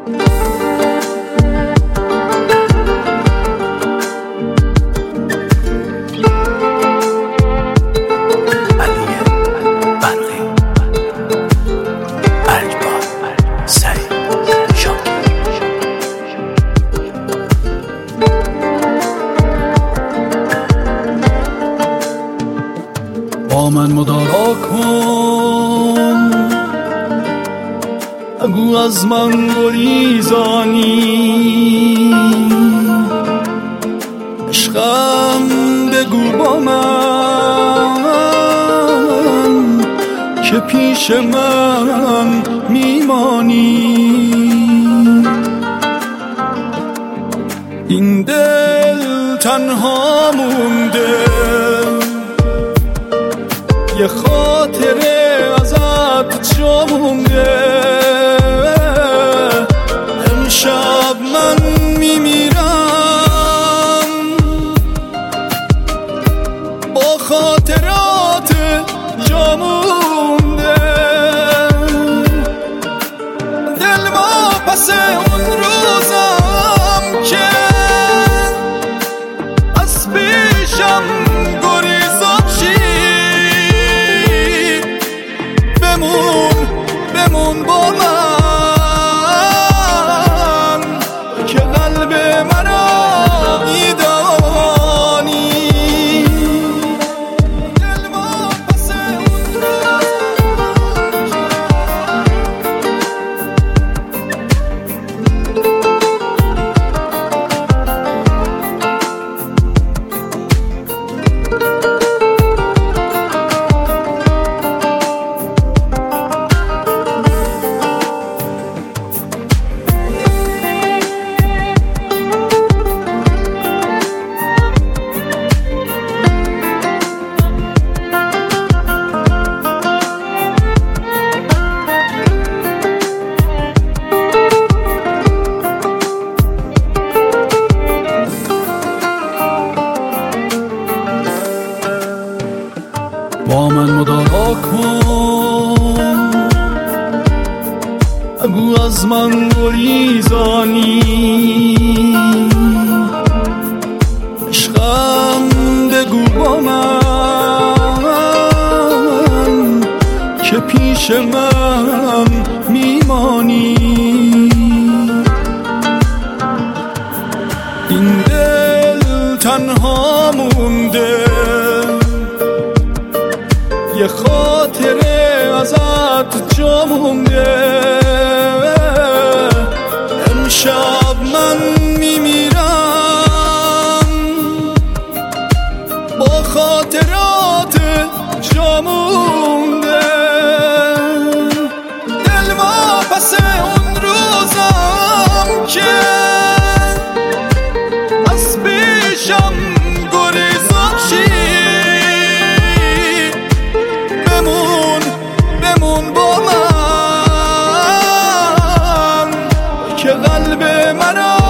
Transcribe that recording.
با من مدارا کن، اگو از من گریزانی، عشقم بگو با من که پیش من میمانی. این دل تنها مونده، یه خاطره ازت جا مونده. امشب من میمیرم با خاطرات جا مونده. دل ما پس اون روزم که از پیشم بمون با من که قلب مرا میدانی. دل ما پس با من مدارا کن، اگو از من گریزانی، عشقم بگو با من که پیش من میمانی. این دل تنها مونده، یه خاطره ازت جا مونده. امشب من میمیرم با خاطرات جا مونده. دل ما پس اون روزم که از پیشم گریزان بمون با من که قلب مرا